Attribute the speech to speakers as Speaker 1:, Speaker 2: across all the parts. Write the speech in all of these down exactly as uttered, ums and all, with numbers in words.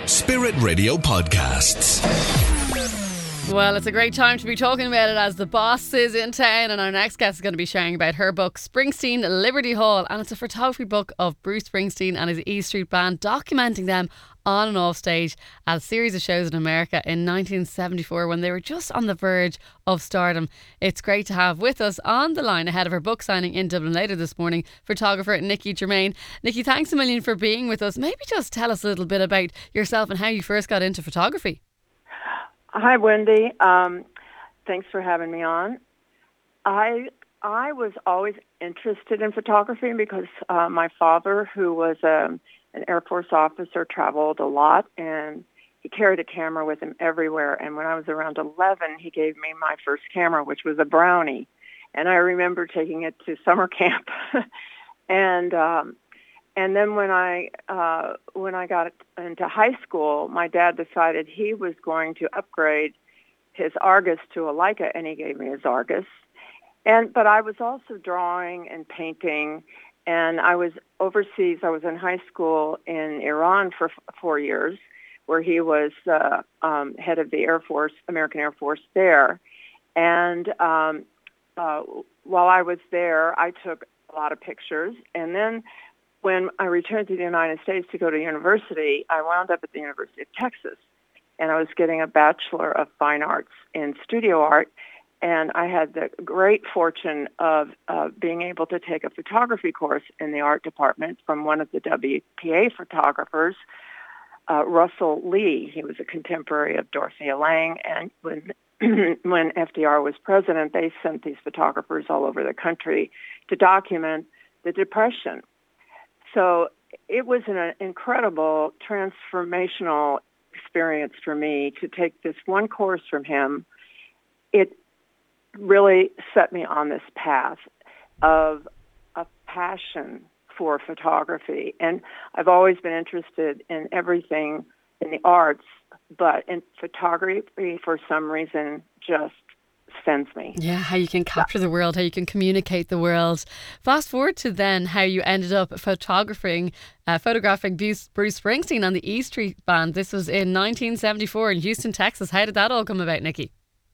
Speaker 1: Spirit Radio Podcasts.
Speaker 2: Well, it's a great time to be talking about it as the boss is in town, and our next guest is going to be sharing about her book Springsteen Liberty Hall, and it's a photography book of Bruce Springsteen and his E Street Band, documenting them on and off stage at a series of shows in America in nineteen seventy-four when they were just on the verge of stardom. It's great to have with us on the line ahead of her book signing in Dublin later this morning, photographer Nikki Germain. Nikki, thanks a million for being with us. Maybe just tell us a little bit about yourself and how you first got into photography.
Speaker 3: Hi, Wendy. Um, thanks for having me on. I I was always interested in photography because uh, my father, who was um, an Air Force officer, traveled a lot, and he carried a camera with him everywhere. And when I was around eleven, he gave me my first camera, which was a Brownie. And I remember taking it to summer camp. and um, and then when I uh, when I got into high school, my dad decided he was going to upgrade his Argus to a Leica, and he gave me his Argus. And but I was also drawing and painting, and I was overseas. I was in high school in Iran for f- four years, where he was uh, um, head of the Air Force, American Air Force there. And um, uh, while I was there, I took a lot of pictures, and then when I returned to the United States to go to university, I wound up at the University of Texas, and I was getting a Bachelor of Fine Arts in Studio Art, and I had the great fortune of uh, being able to take a photography course in the art department from one of the W P A photographers, uh, Russell Lee. He was a contemporary of Dorothea Lange, and when when F D R was president, they sent these photographers all over the country to document the Depression. So it was an incredible transformational experience for me to take this one course from him. It really set me on this path of a passion for photography. And I've always been interested in everything in the arts, but in photography, for some reason, just sends me.
Speaker 2: Yeah, how you can capture the world, how you can communicate the world. Fast forward to then how you ended up photographing, uh, photographing Bruce, Bruce Springsteen and the E Street Band. This was in nineteen seventy-four in Houston, Texas. How did that all come about, Nikki?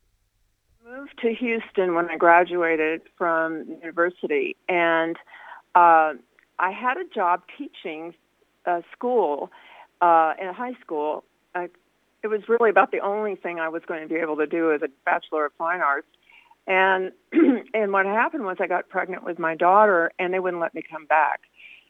Speaker 3: I moved to Houston when I graduated from university, and uh, I had a job teaching uh, school uh, in high school. Uh, It was really about the only thing I was going to be able to do as a Bachelor of Fine Arts. And and what happened was I got pregnant with my daughter, and they wouldn't let me come back.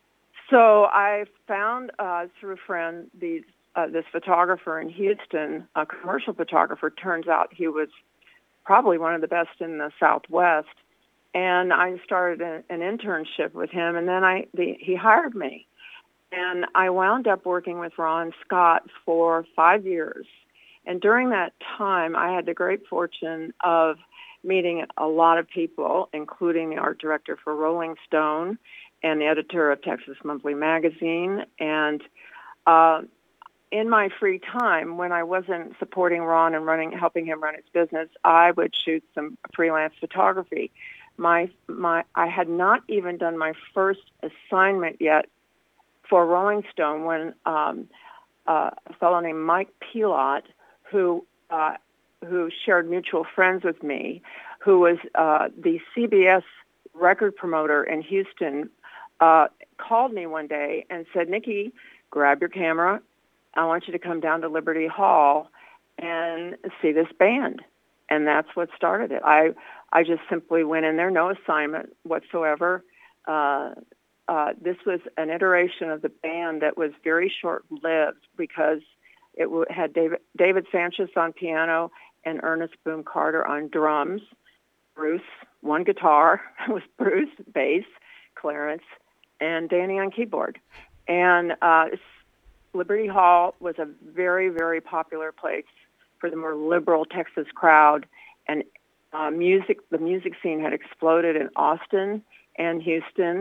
Speaker 3: So I found uh, through a friend these uh, this photographer in Houston, a commercial photographer. Turns out he was probably one of the best in the Southwest. And I started a, an internship with him, and then I the, he hired me. And I wound up working with Ron Scott for five years. And during that time, I had the great fortune of meeting a lot of people, including the art director for Rolling Stone and the editor of Texas Monthly Magazine. And uh, in my free time, when I wasn't supporting Ron and running, helping him run his business, I would shoot some freelance photography. My my I had not even done my first assignment yet for Rolling Stone when um, uh, a fellow named Mike Pilot, who uh, who shared mutual friends with me, who was uh, the C B S record promoter in Houston, uh, called me one day and said, "Nikki, grab your camera. I want you to come down to Liberty Hall and see this band." And that's what started it. I I just simply went in there, no assignment whatsoever. Uh, Uh, this was an iteration of the band that was very short-lived because it w- had David, David Sanchez on piano and Ernest Boone Carter on drums. Bruce, one guitar, was Bruce, bass, Clarence, and Danny on keyboard. And uh, Liberty Hall was a very, very popular place for the more liberal Texas crowd. And uh, music, the music scene had exploded in Austin and Houston.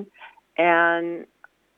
Speaker 3: And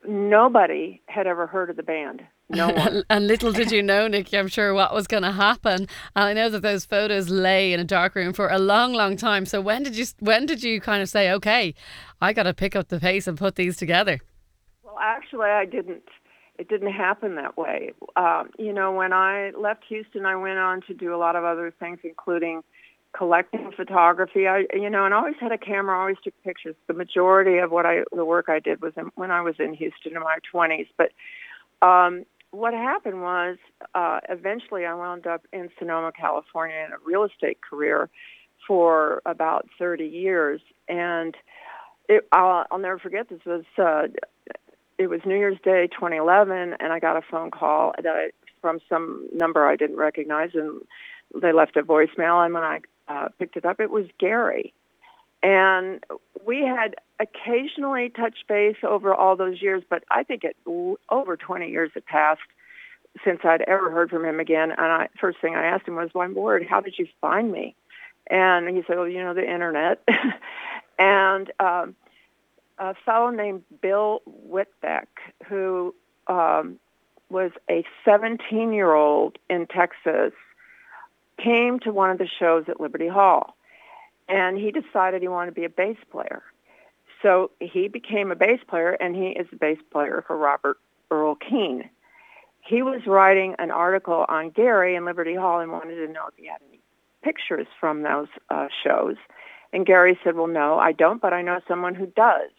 Speaker 3: nobody had ever heard of the band. No one.
Speaker 2: And little did you know, Nikki, I'm sure, what was going to happen. And I know that those photos lay in a dark room for a long, long time. So when did you when did you kind of say, okay, I got to pick up the pace and put these together?
Speaker 3: Well, actually, I didn't. It didn't happen that way. Um, you know, when I left Houston, I went on to do a lot of other things, including collecting photography. I, you know, and I always had a camera, always took pictures. The majority of what I, the work I did was in, when I was in Houston in my twenties. But um, what happened was, uh, eventually I wound up in Sonoma, California, in a real estate career for about thirty years. And it, I'll, I'll never forget, this was, uh, it was New Year's Day, twenty eleven, and I got a phone call that I, from some number I didn't recognize, and they left a voicemail, and when I uh, picked it up, it was Gary. And we had occasionally touched base over all those years, but I think it over twenty years had passed since I'd ever heard from him again. And I, first thing I asked him was, "My word, how did you find me?" And he said, "Well, you know, the internet." and um, a fellow named Bill Whitbeck, who um, was a seventeen-year-old in Texas, came to one of the shows at Liberty Hall, and he decided he wanted to be a bass player. So he became a bass player, and he is the bass player for Robert Earl Keen. He was writing an article on Gary in Liberty Hall and wanted to know if he had any pictures from those uh, shows. And Gary said, "Well, no, I don't, but I know someone who does."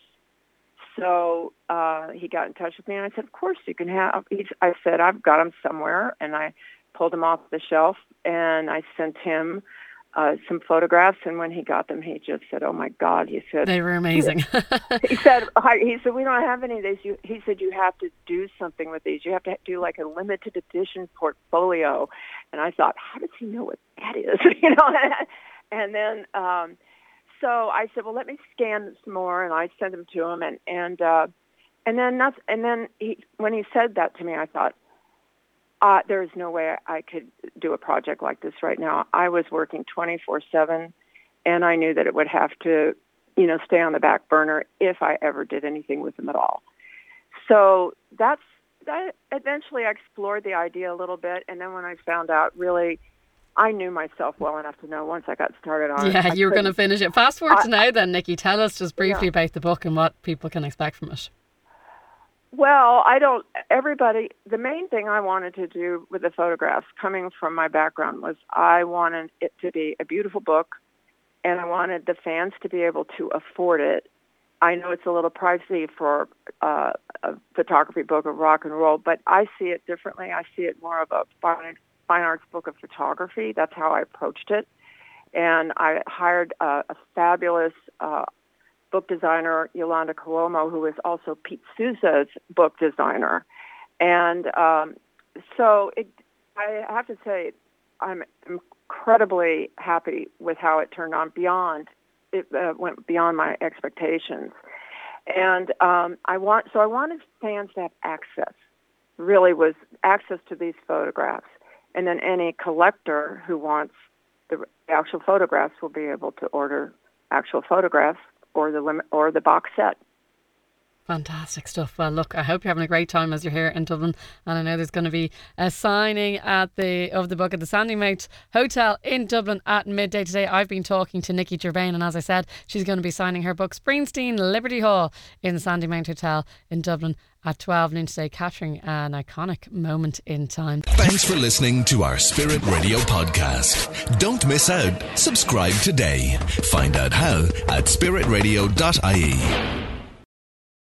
Speaker 3: So uh, he got in touch with me, and I said, "Of course you can have." He's, I said, "I've got them somewhere," and I pulled them off the shelf, and I sent him uh, some photographs. And when he got them, he just said, "Oh my God!" He said,
Speaker 2: "They were amazing."
Speaker 3: he said, "He said we don't have any of these." You, he said, "You have to do something with these. You have to do like a limited edition portfolio." And I thought, how does he know what that is? you know. And then um, so I said, "Well, let me scan some more," and I sent them to him. And and uh, and then that's, and then he, when he said that to me, I thought, Uh, there is no way I could do a project like this right now. I was working twenty-four seven, and I knew that it would have to, you know, stay on the back burner if I ever did anything with them at all. So that's that. Eventually, I explored the idea a little bit, and then when I found out, really, I knew myself well enough to know once I got started on
Speaker 2: yeah,
Speaker 3: it. Yeah,
Speaker 2: you were going to finish it. Fast forward
Speaker 3: I,
Speaker 2: to now, then, Nikki. Tell us just briefly
Speaker 3: yeah.
Speaker 2: about the book and what people can expect from it.
Speaker 3: Well, I don't, everybody, the main thing I wanted to do with the photographs, coming from my background, was I wanted it to be a beautiful book, and I wanted the fans to be able to afford it. I know it's a little pricey for uh, a photography book of rock and roll, but I see it differently. I see it more of a fine, fine arts book of photography. That's how I approached it. And I hired a, a fabulous uh book designer, Yolanda Cuomo, who is also Pete Souza's book designer. And um, so it, I have to say, I'm incredibly happy with how it turned out. Beyond, it uh, went beyond my expectations. And um, I want, so I wanted fans to have access, really was access to these photographs. And then any collector who wants the actual photographs will be able to order actual photographs or the lim- or the box set.
Speaker 2: Fantastic stuff. Well, look, I hope you're having a great time as you're here in Dublin, and I know there's going to be a signing at the of the book at the Sandymount Hotel in Dublin at midday today. I've been talking to Nikki Gervain, and as I said, she's going to be signing her book Springsteen, Liberty Hall in the Sandymount Hotel in Dublin at twelve noon today, capturing an iconic moment in time.
Speaker 1: Thanks for listening to our Spirit Radio podcast. Don't miss out. Subscribe today. Find out how at spirit radio dot I E.